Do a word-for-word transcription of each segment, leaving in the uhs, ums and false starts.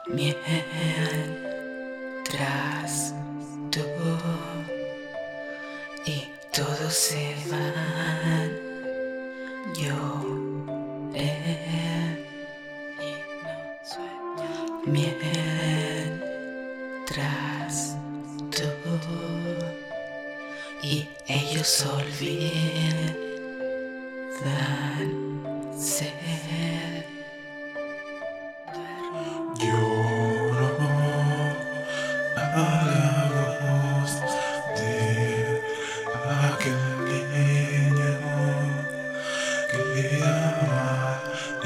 Mientras tú y todos se van, lloré y no sueño. Mientras tú y ellos olvidan. Lloro a la voz de aquel niño que llama y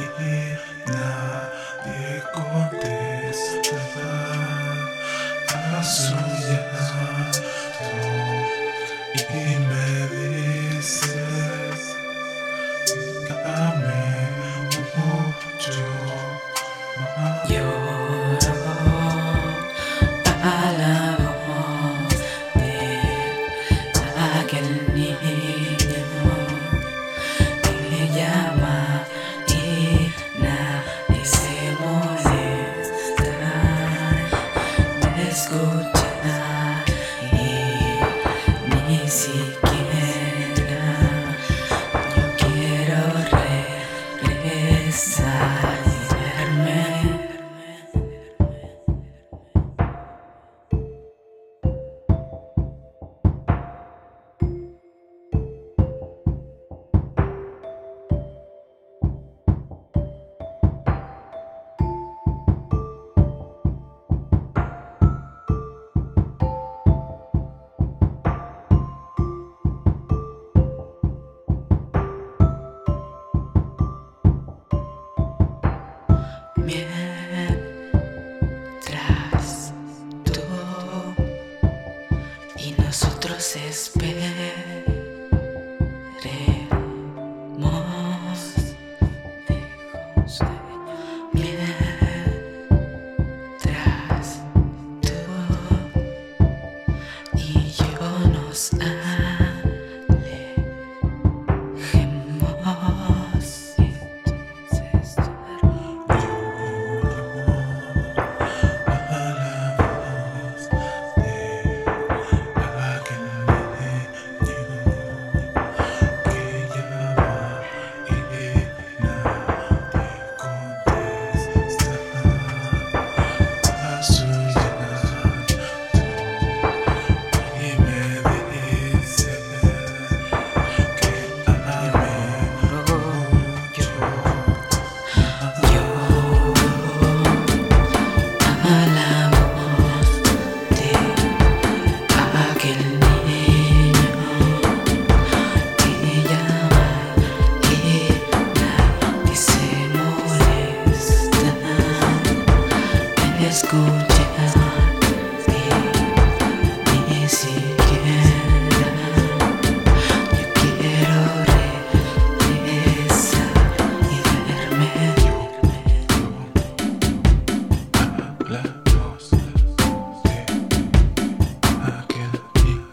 nadie contesta a su llanto y me dice que ame mucho. Lloro a la voz de aquel niño que llama y nadie se molesta de escuchar y ni siquiera yo quiero regresar. Mientras tú y nosotros esperemos, mientras tú y yo nos alejemos. Escucha y ni siquiera yo quiero regresar y verme. La voz de aquel niño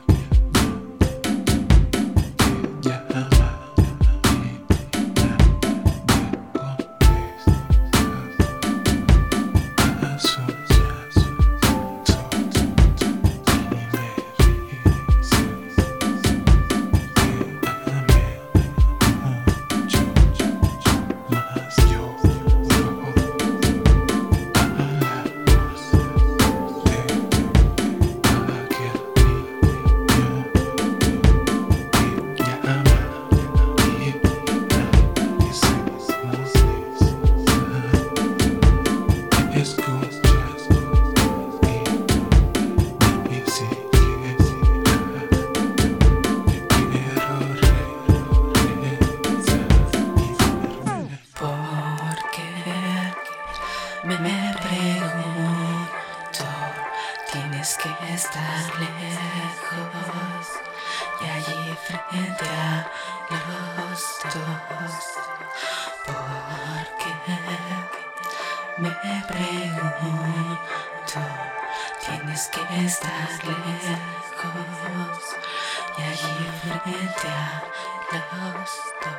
que llama y nadie contesta a su llanto y me dice que ame mucho más. Yo Me, me pregunto, tienes que estar lejos y allí frente a los dos. Porque me pregunto, tienes que estar lejos y allí frente a los dos.